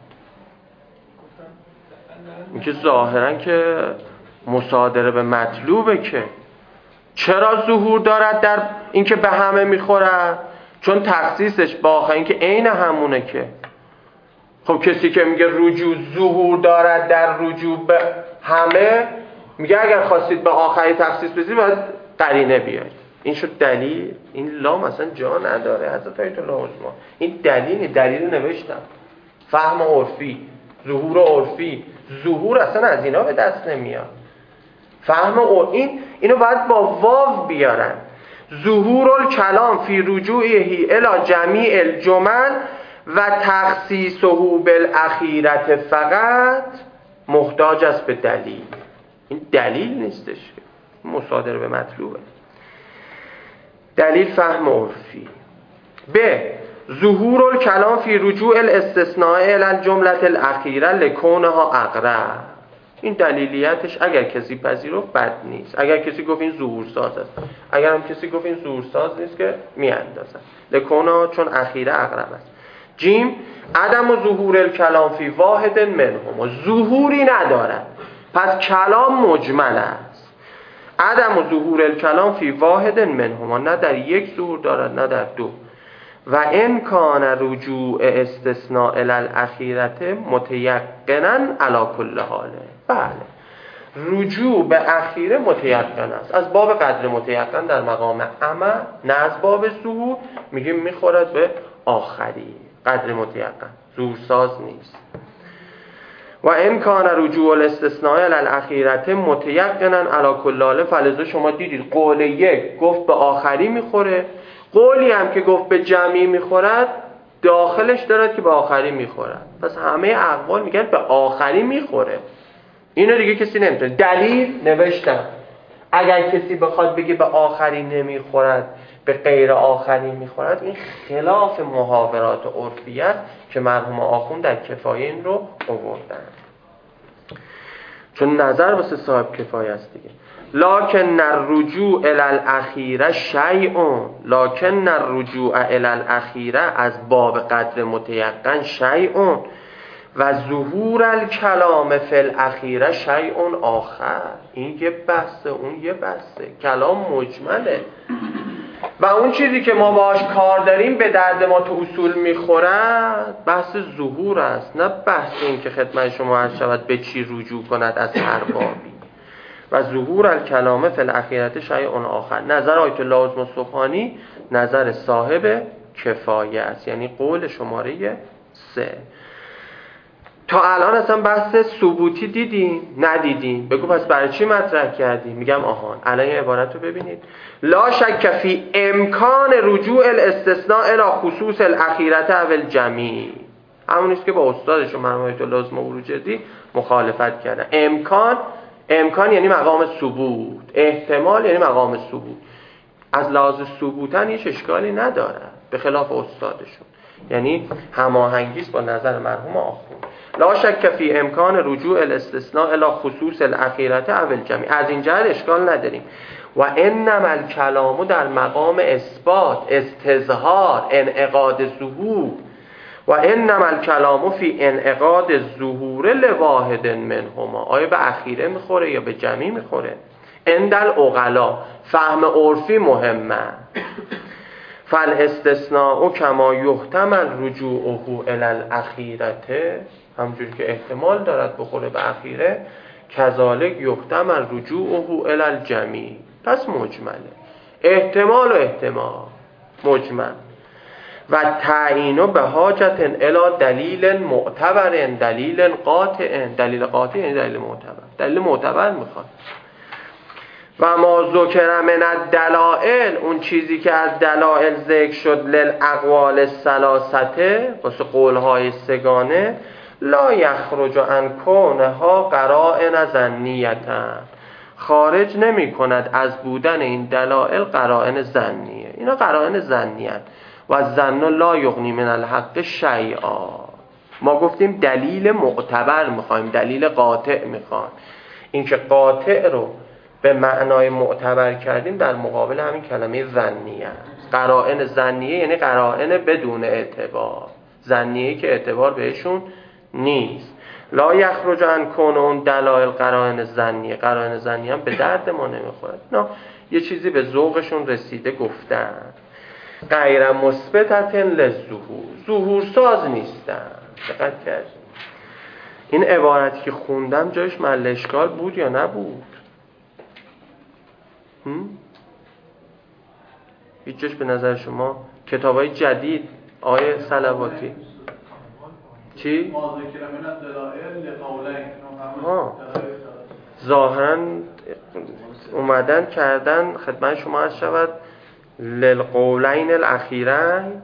این که ظاهرا که مصادره به مطلوبه. که چرا ظهور دارد در این که به همه میخورد؟ چون تخصیصش به آخری، این که عین همونه. که خب کسی که میگه رجوع ظهور دارد در رجوع به همه، میگه اگر خواستید به آخری تخصیص بدید باید قرینه بیارید. این شد دلیل. این لام اصلا جا نداره حضرت آیت الله عظمی. این دلیل نوشتم. فهم عرفی، ظهور عرفی، ظهور اصلا از اینا به دست نمیاد. فهم اینو باید با واو بیارن. ظهور الکلام فی رجوعه الی جمیع الجمل و تخصیصه بالاخیرة فقط محتاج است به دلیل. این دلیل نیستش، مصادره به مطلوبه. دلیل فهم عرفی. ب. ظهور الکلام فی رجوع الاستثناء الی الجمله الاخیره لکونها اقرب. این دلیلیتش اگر کسی پذیرفت بد نیست. اگر کسی گفت این ظهور ساز است، اگر هم کسی گفت این ظهور ساز نیست که میاندازن. لکونها چون اخیره اقرب است. جیم. عدم ظهور الکلام فی واحد منهما. ظهوری ندارد پس کلام مجمل است. عدم ظهور الکلام فی واحد منهما، نه در یک ظهور دارد نه در دو. و ان کان رجوع استثناء الی الاخیرة متیقنا علی کل حال. بله، رجوع به اخیره متیقن است از باب قدر متیقن در مقام عمل، نه از باب ظهور. میگیم میخورد به آخری قدر متیقن، ظهور ساز نیست. و ان کان رجوع الاستثناء الی الاخیرة متیقنا علی کل حال. فلذا شما دیدید قول یک گفت به آخری میخوره، قولی هم که گفت به جمعی میخورد داخلش دارد که به آخری میخورد. پس همه اقوال میگن به آخری میخوره. اینو دیگه کسی نمیتونه. دلیل نوشتم. اگر کسی بخواد بگه به آخری نمیخورد به غیر آخری میخورد، این خلاف محاورات عرفی است که مرحوم آخوند در کفایه این رو آوردن، چون نظر واسه صاحب کفایه است دیگه. لکن الرجوع الی الاخیره شیء، لکن الرجوع الی الاخیره از باب قدر متیقن شیء و ظهور الکلام فی الاخیره شیء آخر. این یه بحثه، اون یه بحثه، کلام مجمله و اون چیزی که ما باهاش کار داریم به درد ما تو اصول میخورد بحث ظهور است، نه بحث این که خدمت شما عرض شود به چی رجوع کند از هر بابی. و ظهور الکلام فی الاخیرة شیء آخر. نظر آیت الله عظمی نظر صاحب کفایه است، یعنی قول شماره 3. تا الان اصلا بحث ثبوتی دیدیم؟ ندیدیم. بگو پس برای چی مطرح کردیم؟ میگم آهان الان این عبارت رو ببینید. لا شک فی امکان رجوع الاستثناء الی خصوص الاخیرة او الجمیع. همونیست که با استادشون مرحوم آیت الله عظمی مخالفت کردن. امکان یعنی مقام ثبوت، احتمال یعنی مقام ثبوت. از لحاظ ثبوتن هیچ اشکالی نداره به خلاف استادشون، یعنی هماهنگیست با نظر مرحوم آخوند. لا شک فی امکان رجوع الاستثناء الی خصوص الاخیرة او الجمیع. از این جهت اشکال نداریم. و انما الکلام در مقام اثبات، استظهار، انعقاد ظهور. و انما الکلام فی انعقاد الظهور لواحد منهما. آیا به اخیره میخوره یا به جمعی میخوره؟ عند العقلا فهم عرفی مهمه. فالاستثناء کما یحتمل رجوعه الی الاخیرة، همونجوری که احتمال دارد بخوره به اخیره، کذالک یحتمل رجوعه الی الجمیع. پس مجمله، احتمال و احتمال مجمل. و تعیینو به حاجت الی دلیل معتبر، دلیل قاطع. دلیل قاطع یعنی دلیل معتبر. دلیل معتبر میخواد. و ما ذکر من الدلائل، اون چیزی که از دلائل ذکر شد، للاقوال الثلاثه، واسه قولهای سگانه، لا یخرج عن کونها قرائن ظنیه، خارج نمی کند از بودن این دلائل قرائن ظنیه. اینا قرائن ظنیه و ظن لا یغنی من الحق شیئا. ما گفتیم دلیل معتبر میخوایم، دلیل قاطع میخوایم. این که قاطع رو به معنای معتبر کردیم در مقابل همین کلمه ظنیه. قرائن ظنیه یعنی قرائن بدون اعتبار، ظنیه که اعتبار بهشون نیست. لا یخرج عن کون اون دلائل قرائن ظنیه. قرائن ظنیه هم به درد ما نمیخوره. نه، یه چیزی به ذوقشون رسیده گفتن. غیر مثبتة للظهور، ظهور ساز نیستن. دقت کردید؟ این عبارتی که خوندم جایش محل اشکال بود یا نبود؟ هیچ جاش به نظر شما کتابای جدید آیه صلواتی چی؟ ظاهرا اومدن کردن خدمت شما عرض شود للقولین الاخیرین،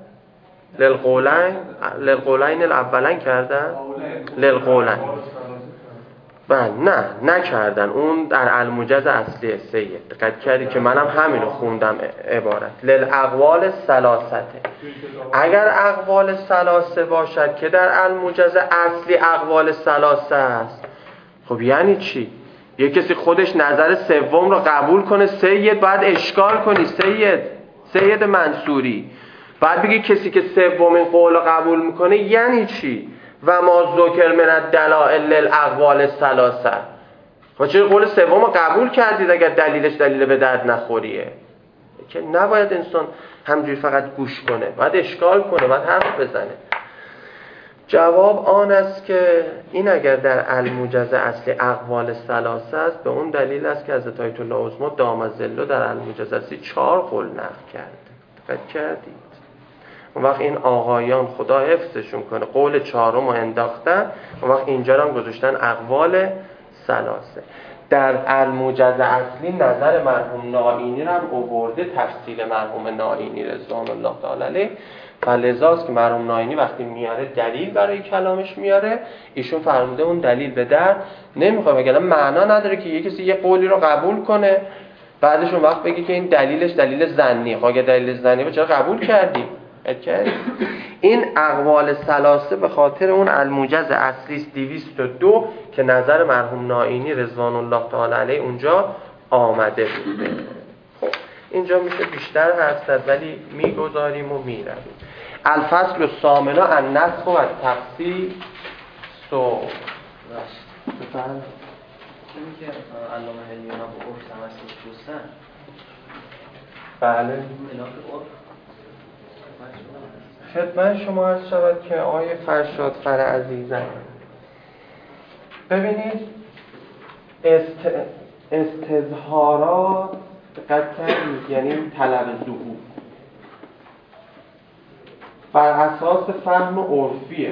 للقولین الاولین کردن، للقولین. بله، نه نکردن. اون در الموجز اصلی سید. دقت کردی که منم همینو خوندم عبارت للاقوال الثلاثه. اگر اقوال ثلاثه باشد که در الموجز اصلی اقوال ثلاثه است، خب یعنی چی؟ یه کسی خودش نظر سوم رو قبول کنه، سید باید اشکال کنی، سید منصوری بعد بگی کسی که سومین قول رو قبول میکنه یعنی چی؟ و ما ذکر من الدلائل للاقوال الثلاثه. خب چرا قول سوم رو قبول کردید اگر دلیلش دلیل به درد نخوریه؟ که نباید انسان همجوری فقط گوش کنه، باید اشکال کنه، باید حرف بزنه. جواب آن است که این اگر در الموجز اصلی اقوال ثلاثه است، به اون دلیل است که حضرت آیت الله عظمی دام ظله در الموجز اصلی 4 قول نقل کرد. دقت کردید؟ اون وقت این آقایان خدا حفظشون کنه قول 4م رو انداختن، اون وقت اینجا هم گذاشتن اقوال ثلاثه. در الموجز اصلی نظر مرحوم نائینی رو هم آورده، تفصیل مرحوم نائینی رضوان الله تعالی علیه. فلذاست که مرحوم نائینی وقتی میاره دلیل برای کلامش میاره، ایشون فرموده اون دلیل به درد نمیخوره، وگرنه معنا نداره که یه کسی یه قولی رو قبول کنه بعدش اون وقت بگی که این دلیلش دلیل ظنیه. خب اگه دلیل ظنیه چرا قبول کردی؟ این اقوال ثلاثه به خاطر اون الموجز اصلی 202 که نظر مرحوم نائینی رضوان الله تعالی علیه اونجا آمده بوده. خب اینجا میشه بیشتر حرف زد ولی میگذاریم و میرویم. الفصل الثامن النسخ و التفصیل بفرمایید. چون که علامه حلیمی با عرف تمسک دوستن. بله. خدمت شما عرض شود که آقای فرشاد فر عزیزم ببینید استظهارات دقت کردید یعنی طلب ظهور بر اساس فهم عرفیه،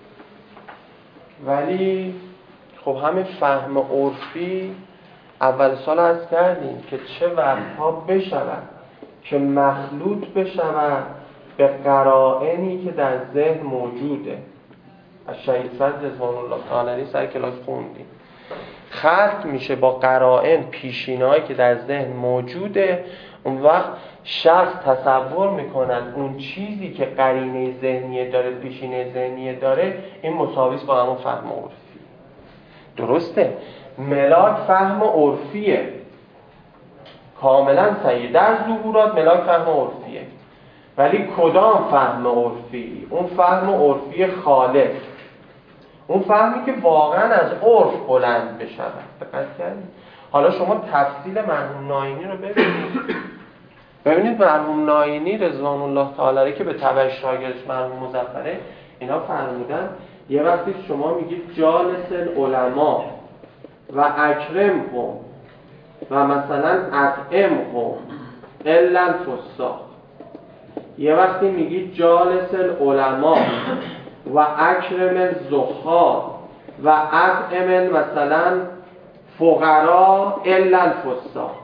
ولی خب همین فهم عرفی اول سال عرض کردیم که چه وقتها بشود که مخلوط بشود به قرائنی که در ذهن موجوده. از شهید صدر رضوان الله تعالی علیه سر کلاس خوندیم خلط میشه با قرائن پیشینه‌ای که در ذهن موجوده. اون وقت شخص تصور میکنن اون چیزی که قرینه ذهنیه داره پیشینه ذهنیه داره این مساویس با همون فهم عرفی. درسته؟ ملاک فهم عرفیه کاملا صحیح. در ظهورات ملاک فهم عرفیه، ولی کدام فهم عرفی؟ اون فهم عرفی خالص، اون فهمی که واقعا از عرف بلند بشود. دقت کردید؟ حالا شما تفصیل مرحوم نائینی رو ببینید مرحوم نائینی رضوان الله تعالی علیه که به تبع شاگردش مرحوم مظفره اینا فرمودن یه وقتی شما میگید جالس العلماء و اکرمهم و مثلا اطعمهم الا الفساق، یه وقتی میگید جالس العلماء و اکرم الزهاد و اطعم مثلا فقراء الا الفساق.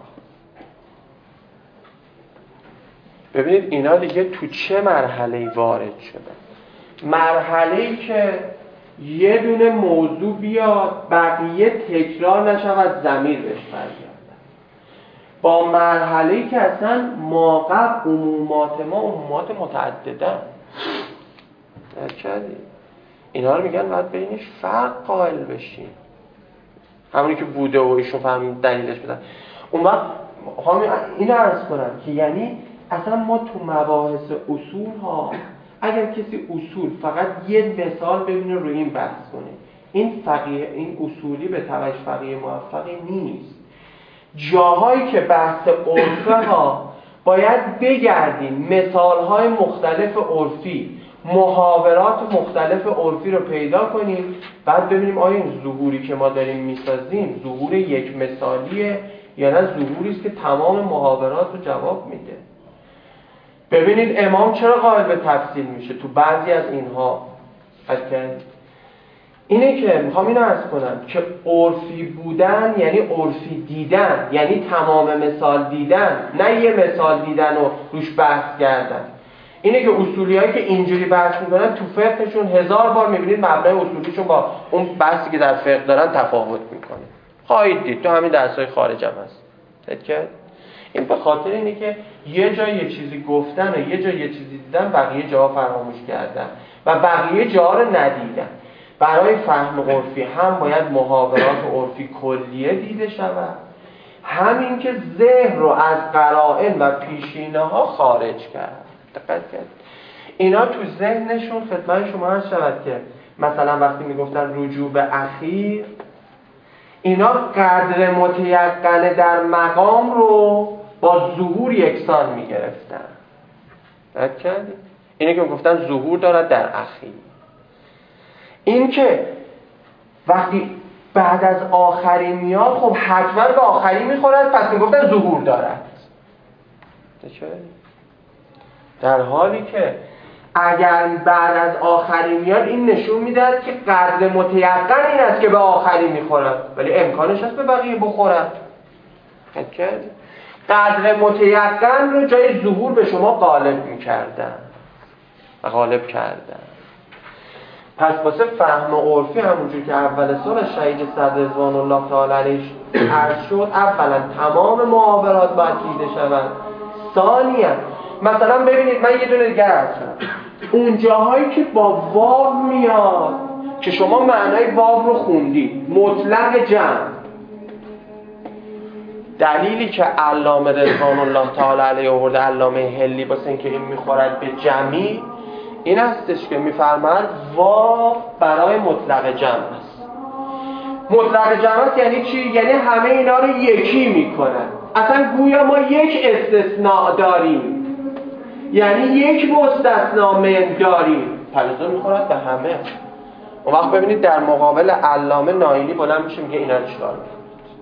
ببینید اینا دیگه تو چه مرحله‌ای وارد شده؟ مرحله‌ای که یه دونه موضوع بیاد بقیه تکرار نشود ضمیر بهش برگرده، با مرحله‌ای که اصلا ما قبل عمومات متعددن. درکدی؟ اینا رو میگن باید بینش فرق قائل بشیم، همونی که بوده و ایشون فهمید دلیلش بدن. اون وقت اینو عرض کنم که یعنی اصلا ما تو مباحث اصول ها اگر کسی اصول فقط یه مثال ببینه روی این بحث کنه این فقیه این اصولی به تبعش فقیه موفقی نیست. جاهایی که بحث عرفه ها باید بگردیم مثال های مختلف عرفی محاورات مختلف عرفی رو پیدا کنیم، بعد ببینیم آیا این ظهوری که ما داریم میسازیم ظهور یک مثالیه یا نه ظهوری است که تمام محاورات رو جواب میده. ببینید امام چرا قائل به تفصیل میشه تو بعضی از اینها؟ اینه که میخوام اینو عرض کنم که عرفی بودن یعنی عرفی دیدن، یعنی تمام مثال دیدن، نه یه مثال دیدن و روش بحث کردن. اینه که اصولیایی که اینجوری بحث میکنن تو فقهشون 1000 بار میبینید مبنای اصولیشون با اون بحثی که در فقه دارن تفاوت میکنه. خواهید دید تو همین درسای خارج هم هست. دید؟ این به خاطر اینه که یه جای یه چیزی گفتن و یه جای یه چیزی دیدن بقیه جاها فراموش کردن و بقیه جاها رو ندیدن. برای فهم عرفی هم باید محاورات عرفی کلیه دیده شود، همین که ذهن رو از قرائن و پیشینه ها خارج کرد. دقت کرد اینا تو ذهنشون خدمت شما عرض شود که مثلا وقتی میگفتن رجوع به اخیر اینا قدر متیقن در مقام رو با ظهور یکسان میگرفتن. دقت کردی؟ اینه که میگفتن ظهور دارد در اخیر. این که وقتی بعد از آخری میاد خب حتما به آخری میخورد، پس میگفتن ظهور دارد. در حالی که اگر بعد از آخری میاد این نشون میدهد که قدر متیقن این است که به آخری میخورد، ولی امکانش هست به بقیه بخورد. قدر متیقن رو جای ظهور به شما غالب میکردن و غالب کردن. پس واسه فهم عرفی همونجور که اول سال شهید صدر رضوان الله تعالی علیه عرض شد، اولا تمام محاورات باید دیده شود. ثانیا مثلا ببینید من یه دونه دیگر عرض کنم، اون جاهایی که با واو میاد که شما معنای واو رو خوندید، مطلق جمع، دلیلی که علامه رضوان الله تعالی علیه آورده، علامه هلی، واسه اینکه این میخورد به جمعی، این هستش که میفرماید واو برای مطلق جمع است. مطلق جمع است یعنی چی؟ یعنی همه اینا رو یکی میکنن. اصلا گویا ما یک استثناء داریم، یعنی یک مستثنا من داریم، پلوزو میخورد به همه. اون وقت ببینید در مقابل علامه نایلی بلند میشه میگه اینا رو چیکار میکنید.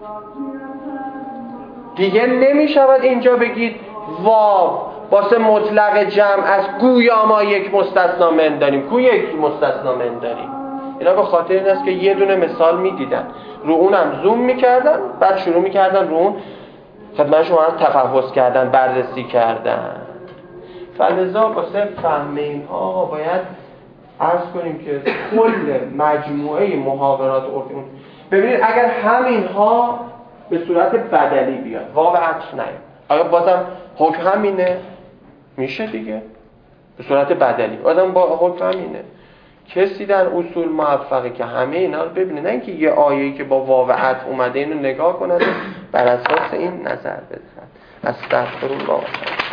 دیگه نمیشود اینجا بگید واو واسه مطلق جمع از گویا ما یک مستثنا من داریم. کو یک مستثنا من داریم؟ اینا به خاطر این است که یه دونه مثال میدیدن، رو اونم زوم میکردن، بعد شروع میکردن رو اون خدمت شما رو تفحص کردن، بررسی کردن. فلذا واسه فهم اینها باید عرض کنیم که کل مجموعه محاورات عرفی، ببینید اگر همینها به صورت بدلی بیاد، واو عطف نیاد، آیا بازم حکم همینه؟ میشه دیگه به صورت بدلی آدم با حکم همینه. کسی در اصول موفقه که همه اینا رو ببینه، نه اینکه یه آیه‌ای که با واو عطف اومده اینو نگاه کنه بر اساس این نظر بده. استغفرالله.